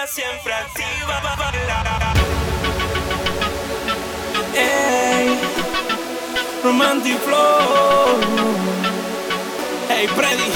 siempre activa. Ey, Romantic Flow. Hey, Freddy.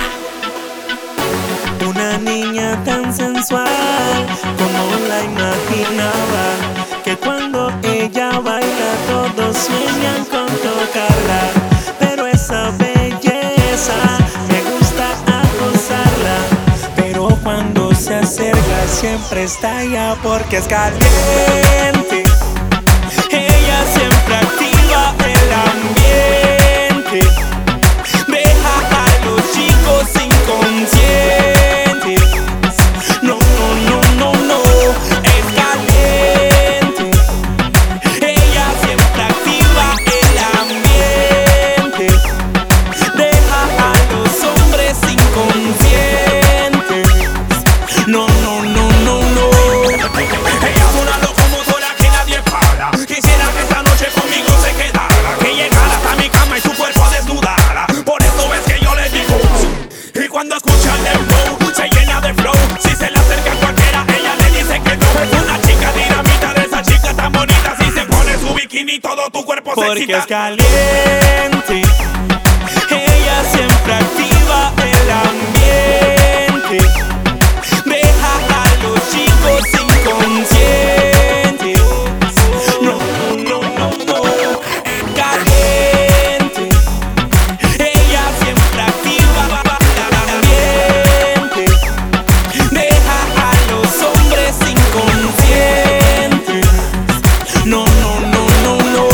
Una niña tan sensual como la imaginaba, que cuando ella baila todos sueñan con tocarla. Pero esa belleza me gusta acosarla, pero cuando se acerca siempre estalla porque es caliente. Ella siempre activa el ambiente, deja a los chicos inconscientes. No, no, no, no, no, es caliente. Ella siempre activa el ambiente, deja a los hombres inconscientes. No, no, no, no, no. Ella es una locomotora que nadie para. Quisiera que esta noche conmigo se quedara, que llegara hasta mi cama y su cuerpo desnudara. Por eso es que yo le digo, y cuando escucha el dembow se llena de flow. Si se le acerca a cualquiera, ella le dice que no. Es una chica dinamita, de esa chica tan bonita. Si se pone su bikini todo tu cuerpo se excita. Porque es caliente. Ella siempre activa el ambiente, deja a los chicos inconscientes. No, no, no, no, es caliente. Ella siempre activa el ambiente, deja a los hombres inconscientes. No, no, no, no, no.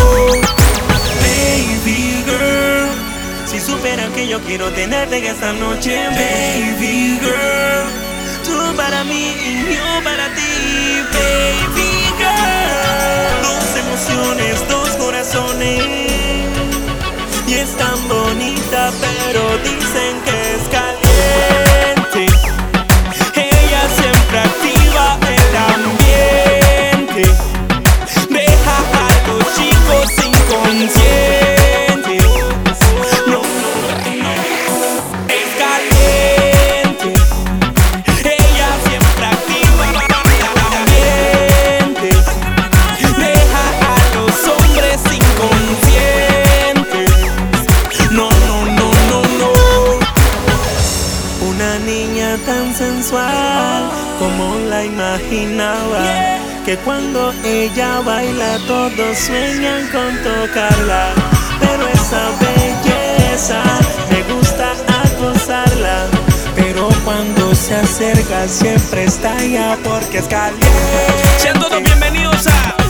Baby girl, si supieran que yo quiero tenerte esta noche. Baby girl, tú para mí y yo para ti. Baby girl, dos emociones, dos corazones. Y es tan bonita, pero dicen que es caliente. Ella siempre activa el ambiente, deja a los chicos inconscientes. No, es caliente. Ella siempre activa el ambiente, deja a los hombres inconscientes. No, no, no, no, no. Una niña tan sensual como la imaginaba, que cuando ella baila todos sueñan con tocarla. Pero esa belleza me gusta acosarla, pero cuando se acerca siempre estalla porque es caliente. Sean todos bienvenidos a